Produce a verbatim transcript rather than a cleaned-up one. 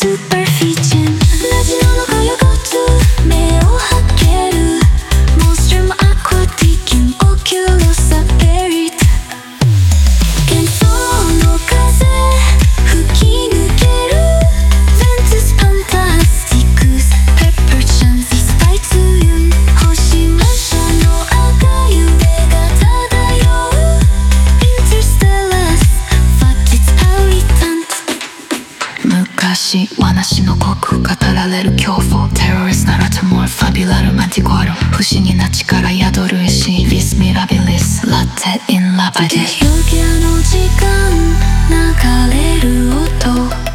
Superficial ラジオのかよごつ目をはける Monstrum Aquatic Oculus Aperit 幻想の風吹き抜ける Ventus Fantasticus Perpetuum Visitaitium 星魔者の赤い腕が漂う Interstellar Fatis Irritant 昔話の濃く語られる恐怖 Terrorist Narrator Fabula Romanticorum 不思議な力宿る石 Vis Mirabilis Latte in Lapide 夜の時間流れる音